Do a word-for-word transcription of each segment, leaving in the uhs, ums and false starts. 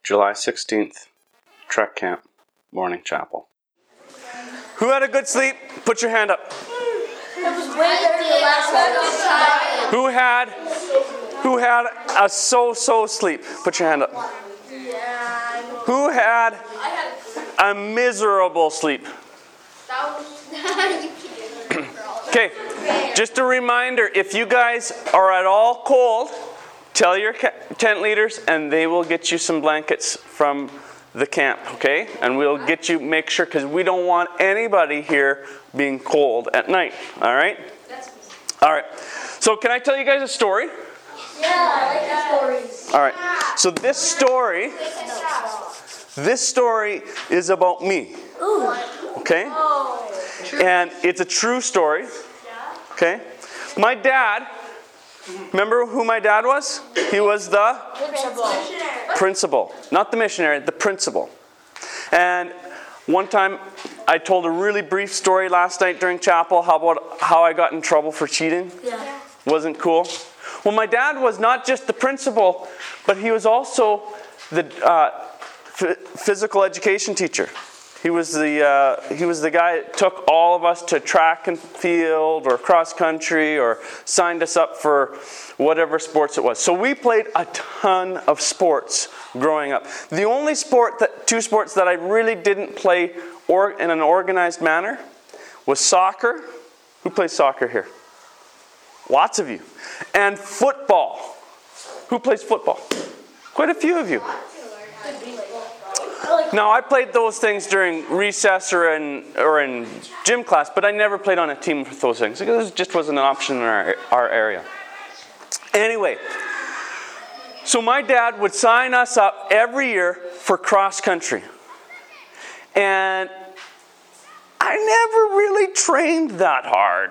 July sixteenth, Trek Camp, Morning Chapel. Who had a good sleep? Put your hand up. It was way better than last night. Who had who had a so-so sleep? Put your hand up. Who had a miserable sleep? Okay, just a reminder, if you guys are at all cold, tell your tent leaders and they will get you some blankets from the camp, okay? And we'll get you, make sure, because we don't want anybody here being cold at night, all right? All right, so can I tell you guys a story? Yeah, I like the stories. All right, so this story, this story is about me, okay? And it's a true story, okay? My dad, remember who my dad was? He was the principal. Not the missionary, the principal. And one time I told a really brief story last night during chapel how about how I got in trouble for cheating. Yeah. Wasn't cool. Well, my dad was not just the principal, but he was also the uh, f- physical education teacher. He was the uh, he was the guy that took all of us to track and field or cross country or signed us up for whatever sports it was. So we played a ton of sports growing up. The only sport that two sports that I really didn't play or in an organized manner was soccer. Who plays soccer here? Lots of you. And football. Who plays football? Quite a few of you. Now, I played those things during recess or in or in gym class, but I never played on a team with those things because it just wasn't an option in our, our area. Anyway, so my dad would sign us up every year for cross country. And I never really trained that hard.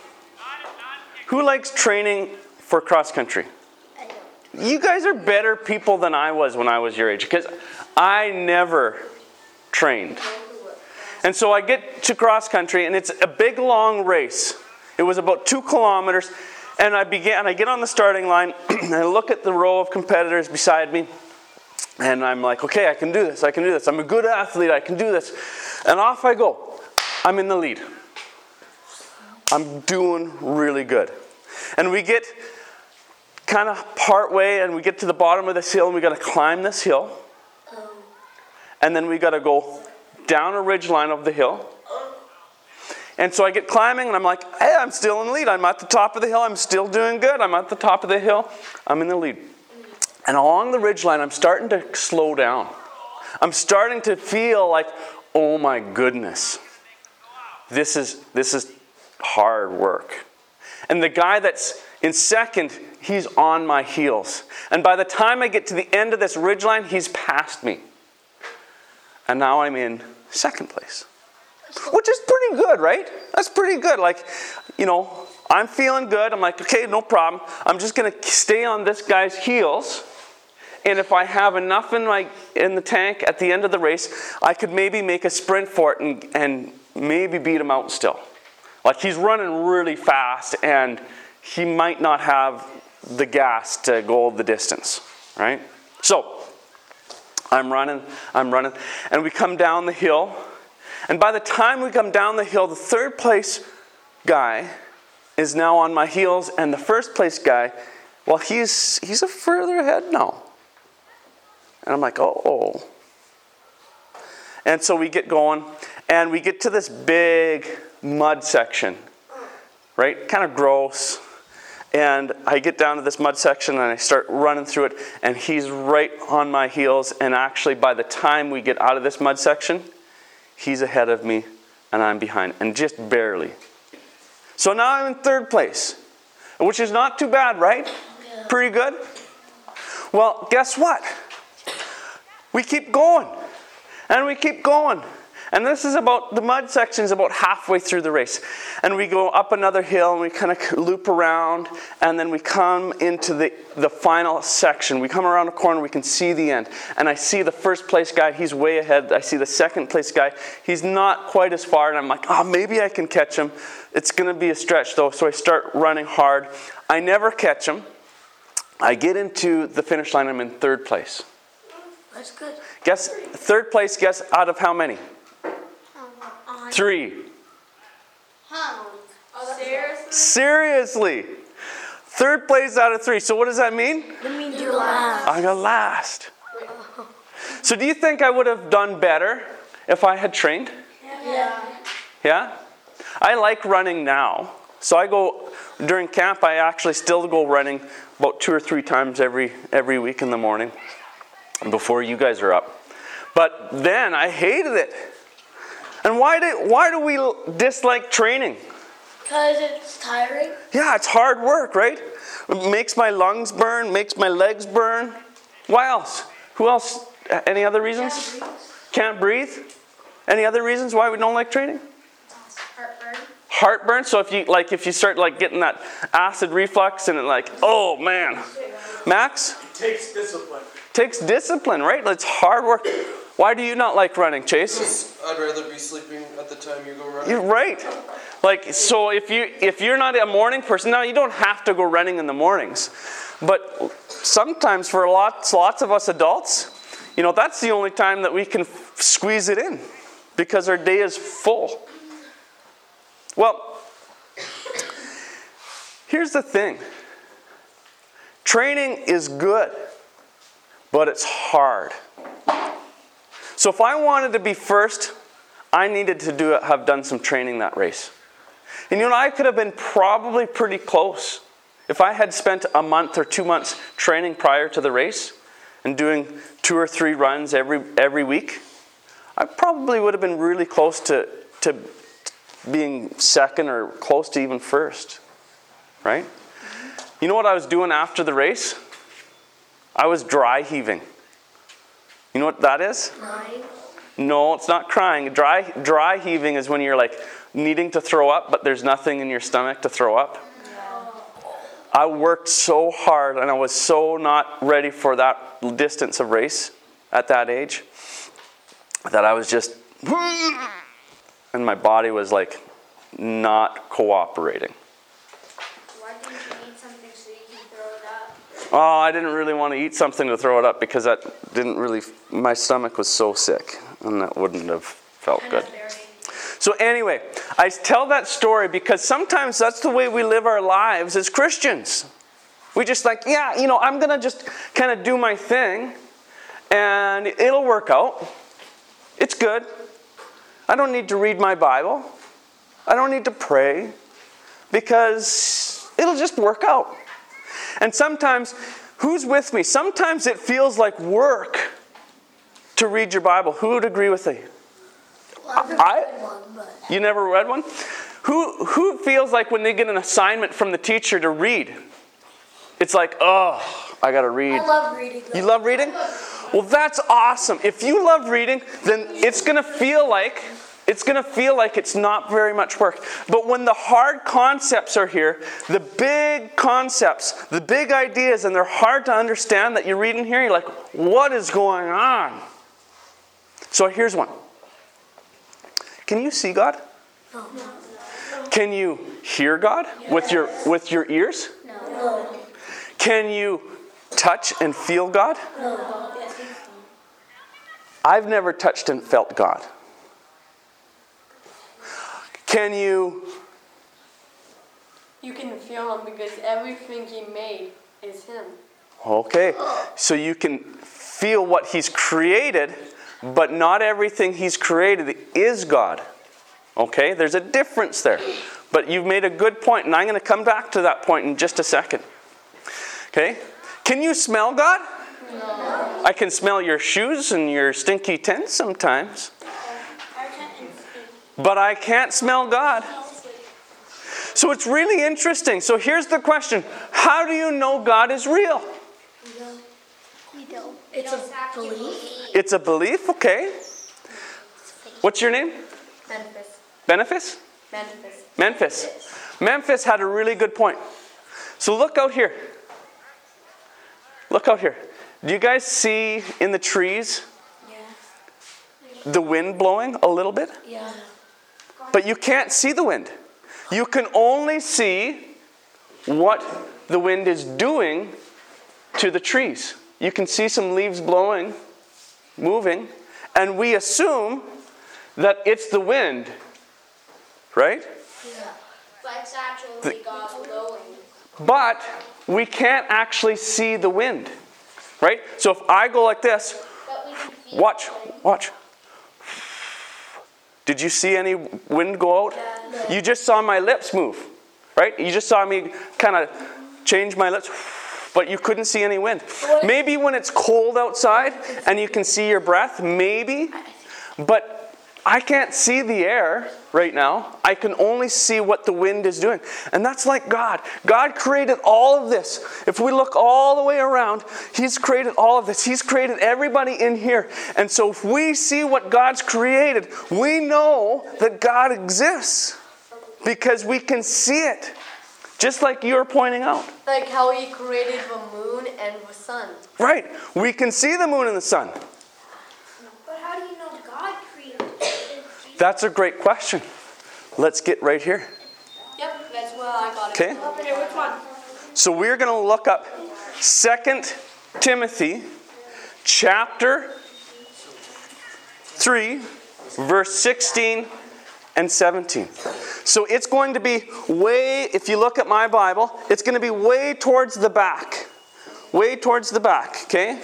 Who likes training for cross country? You guys are better people than I was when I was your age because I never trained. And so I get to cross country and it's a big long race. It was about two kilometers and I began, I get on the starting line and I look at the row of competitors beside me and I'm like, okay, I can do this, I can do this. I'm a good athlete, I can do this. And off I go. I'm in the lead. I'm doing really good. And we get kind of part way and we get to the bottom of this hill and we got to climb this hill. And then we got to go down a ridge line of the hill. And so I get climbing and I'm like, hey, I'm still in the lead. I'm at the top of the hill. I'm still doing good. I'm at the top of the hill. I'm in the lead. And along the ridge line, I'm starting to slow down. I'm starting to feel like, oh my goodness, this is this is hard work. And the guy that's in second, he's on my heels. And by the time I get to the end of this ridgeline, he's past me. And now I'm in second place. Which is pretty good, right? That's pretty good. Like, you know, I'm feeling good. I'm like, okay, no problem. I'm just going to stay on this guy's heels. And if I have enough in my in the tank at the end of the race, I could maybe make a sprint for it and, and maybe beat him out still. Like he's running really fast and he might not have the gas to go the distance, right? So I'm running, I'm running, and we come down the hill. And by the time we come down the hill, the third place guy is now on my heels, and the first place guy, well, he's he's a further ahead now. And I'm like, oh. And so we get going, and we get to this big mud section, right? Kind of gross. And I get down to this mud section and I start running through it and he's right on my heels. And actually by the time we get out of this mud section, he's ahead of me and I'm behind. And just barely. So now I'm in third place, which is not too bad, right? Yeah. Pretty good. Well, guess what? We keep going and we keep going. And this is about, the mud section is about halfway through the race. And we go up another hill and we kind of loop around and then we come into the, the final section. We come around a corner, we can see the end. And I see the first place guy, he's way ahead. I see the second place guy, he's not quite as far. And I'm like, oh, maybe I can catch him. It's going to be a stretch though. So I start running hard. I never catch him. I get into the finish line, I'm in third place. That's good. Guess, third place, guess out of how many? Three. Huh. Seriously? Seriously. Third place out of three. So what does that mean? That means you're last. I got last. So do you think I would have done better if I had trained? Yeah. Yeah? I like running now. So I go, during camp, I actually still go running about two or three times every every week in the morning before you guys are up. But then I hated it. And why do, why do we dislike training? Because it's tiring. Yeah, it's hard work, right? It makes my lungs burn, makes my legs burn. Why else? Who else? Any other reasons? Can't breathe. Any other reasons why we don't like training? Heartburn. Heartburn. So if you like, if you start like getting that acid reflux and it like, oh man, Max. It takes discipline. Takes discipline, right? It's hard work. Why do you not like running, Chase? I'd rather be sleeping at the time you go running. You're right. Like, so if you if you're not a morning person, now you don't have to go running in the mornings, but sometimes for lots lots of us adults, you know, that's the only time that we can f- squeeze it in, because our day is full. Well, here's the thing. Training is good, but it's hard. So if I wanted to be first, I needed to do have done some training that race. And you know, I could have been probably pretty close. If I had spent a month or two months training prior to the race and doing two or three runs every every week, I probably would have been really close to, to being second or close to even first. Right? You know what I was doing after the race? I was dry heaving. You know what that is? Crying. No, it's not crying. Dry dry heaving is when you're like needing to throw up, but there's nothing in your stomach to throw up. I worked so hard and I was so not ready for that distance of race at that age that I was just, and my body was like not cooperating. Why didn't you eat something so you can throw it up? Oh, I didn't really want to eat something to throw it up because that didn't really, my stomach was so sick and that wouldn't have felt good. So anyway, I tell that story because sometimes that's the way we live our lives as Christians. We just like, yeah, you know, I'm going to just kind of do my thing and it'll work out. It's good. I don't need to read my Bible. I don't need to pray because it'll just work out. And sometimes, who's with me? Sometimes it feels like work to read your Bible. Who would agree with me? I, you never read one? Who who feels like when they get an assignment from the teacher to read, it's like, oh, I got to read. I love reading. You love reading? Well, that's awesome. If you love reading, then it's going to feel like it's going to feel like it's not very much work. But when the hard concepts are here, the big concepts, the big ideas, and they're hard to understand that you're reading here, you're like, what is going on? So here's one. Can you see God? No. Can you hear God with your with your ears? No. Can you touch and feel God? No. I've never touched and felt God. Can you? You can feel him because everything he made is him. Okay, so you can feel what he's created, but not everything he's created is God. Okay, there's a difference there. But you've made a good point, and I'm going to come back to that point in just a second. Okay, can you smell God? No. I can smell your shoes and your stinky tent sometimes. But I can't smell God. So it's really interesting. So here's the question. How do you know God is real? We don't. It's a belief. It's a belief, okay. What's your name? Memphis. Benefice? Memphis. Memphis. Memphis had a really good point. So look out here. Look out here. Do you guys see in the trees Yeah. the wind blowing a little bit? Yeah. But you can't see the wind. You can only see what the wind is doing to the trees. You can see some leaves blowing moving, and we assume that it's the wind, right? But it's actually God blowing. But we can't actually see the wind, right? So if I go like this, But we can feel watch, it. watch. Did you see any wind go out? No. You just saw my lips move, right? You just saw me kind of change my lips, but you couldn't see any wind. Maybe when it's cold outside and you can see your breath, maybe. But I can't see the air right now. I can only see what the wind is doing. And that's like God. God created all of this. If we look all the way around, He's created all of this. He's created everybody in here. And so if we see what God's created, we know that God exists because we can see it. Just like you were pointing out. Like how he created the moon and the sun. Right. We can see the moon and the sun. But how do you know God created it? That's a great question. Let's get right here. Yep, that's where I got it. Okay. Okay, which one? So we're going to look up Second Timothy chapter three, verse sixteen and seventeen. So it's going to be way, if you look at my Bible, it's going to be way towards the back. Way towards the back, okay?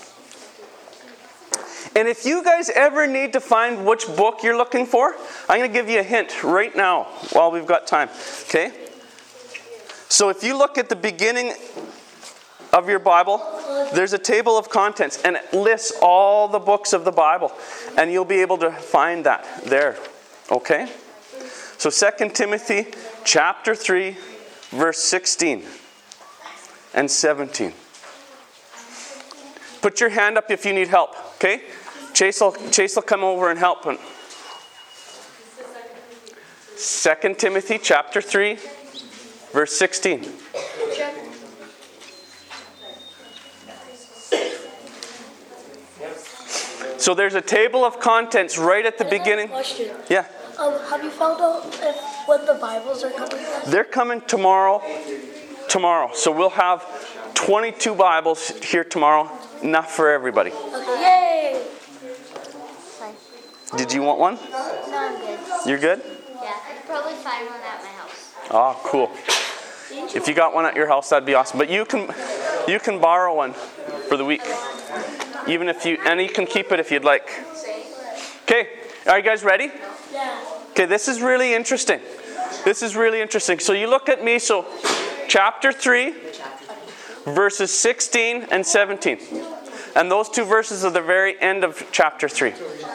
And if you guys ever need to find which book you're looking for, I'm going to give you a hint right now while we've got time, okay? So if you look at the beginning of your Bible, there's a table of contents, and it lists all the books of the Bible, and you'll be able to find that there, okay? So Second Timothy chapter three, verse sixteen and seventeen. Put your hand up if you need help, okay? Chase will, Chase will come over and help. Second Timothy chapter three, verse sixteen. So there's a table of contents right at the I have a beginning. question. Yeah. Um, have you found out if when the Bibles are coming back? They're coming tomorrow. Tomorrow. So we'll have twenty-two Bibles here tomorrow. Enough for everybody. Okay. Yay! Did you want one? No, I'm good. You're good? Yeah, I could probably find one at my house. Oh, cool. If you got one at your house, that'd be awesome. But you can you can borrow one for the week. Even if you, and you can keep it if you'd like. Okay, are you guys ready? Yeah. Okay, this is really interesting. This is really interesting. So you look at me, so chapter three, verses sixteen and seventeen. And those two verses are the very end of chapter three.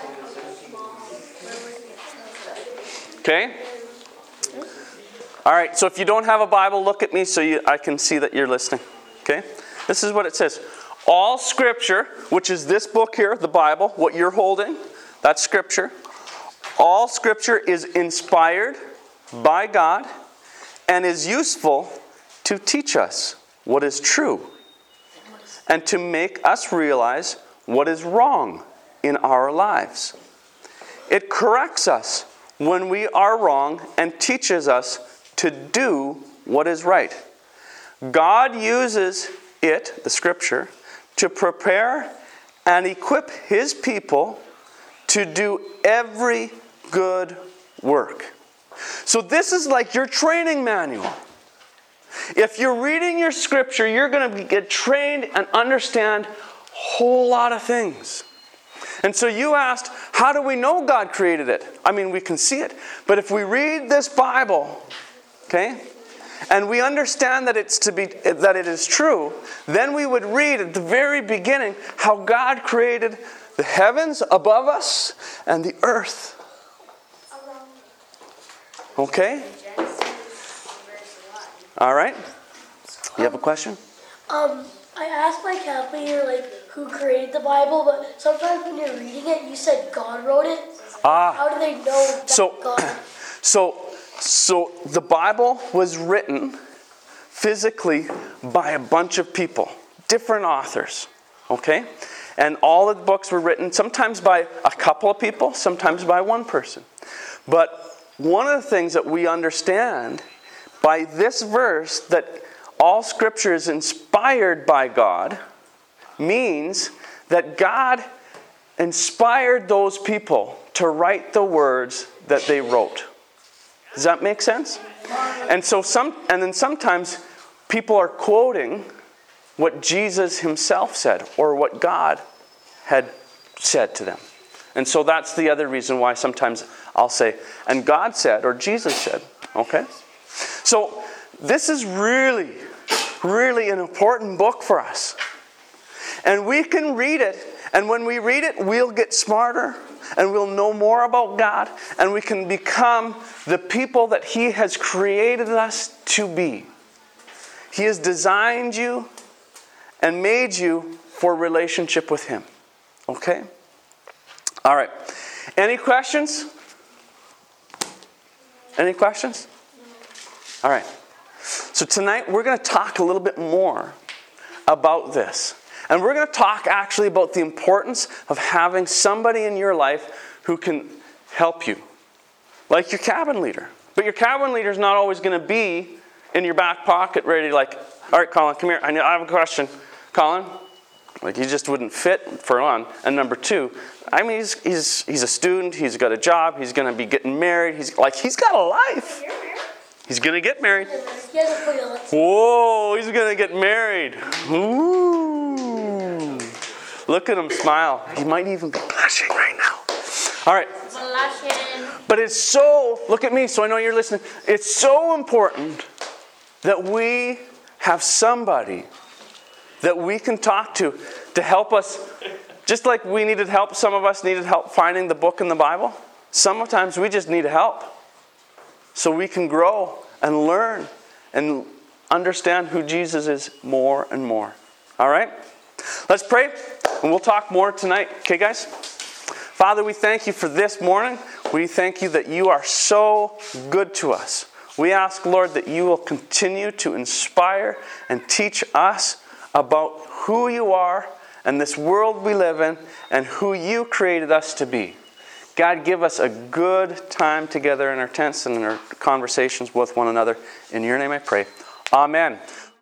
Okay? All right, so if you don't have a Bible, look at me so you, I can see that you're listening. Okay? This is what it says. All Scripture, which is this book here, the Bible, what you're holding, that's Scripture. All Scripture is inspired by God and is useful to teach us what is true and to make us realize what is wrong in our lives. It corrects us when we are wrong and teaches us to do what is right. God uses it, the Scripture, to prepare and equip His people to do every good work. So this is like your training manual. If you're reading your Scripture, you're going to get trained and understand a whole lot of things. And so you asked, how do we know God created it? I mean, we can see it. But if we read this Bible, okay, and we understand that it's to be that it is true, then we would read at the very beginning how God created the heavens above us and the earth. Okay? All right. You have a question? Um, I asked my calculator like who created the Bible, but sometimes when you're reading it, you said God wrote it. Ah. How do they know that So, God? so, so the Bible was written physically by a bunch of people, different authors, okay? And all of the books were written sometimes by a couple of people, sometimes by one person. But one of the things that we understand by this verse, that all Scripture is inspired by God, means that God inspired those people to write the words that they wrote. Does that make sense? And so some, and then sometimes people are quoting what Jesus himself said or what God had said to them. And so that's the other reason why sometimes I'll say, and God said, or Jesus said, okay? So this is really, really an important book for us. And we can read it, and when we read it, we'll get smarter, and we'll know more about God, and we can become the people that He has created us to be. He has designed you and made you for relationship with Him. Okay? All right. Any questions? Any questions? All right. So tonight we're going to talk a little bit more about this. And we're going to talk actually about the importance of having somebody in your life who can help you. Like your cabin leader. But your cabin leader is not always going to be in your back pocket ready to like, all right, Colin, come here. I know- I have a question. Colin? Like, he just wouldn't fit for one. And number two, I mean, he's he's he's a student. He's got a job. He's going to be getting married. He's like, he's got a life. He's going to get married. Whoa, he's going to get married. Ooh. Look at him smile. He might even be blushing right now. All right. But it's so, look at me so I know you're listening. It's so important that we have somebody that we can talk to to help us. Just like we needed help, some of us needed help finding the book in the Bible. Sometimes we just need help so we can grow and learn and understand who Jesus is more and more. All right? Let's pray, and we'll talk more tonight. Okay, guys? Father, we thank you for this morning. We thank you that you are so good to us. We ask, Lord, that you will continue to inspire and teach us about who you are and this world we live in and who you created us to be. God, give us a good time together in our tents and in our conversations with one another. In your name I pray. Amen.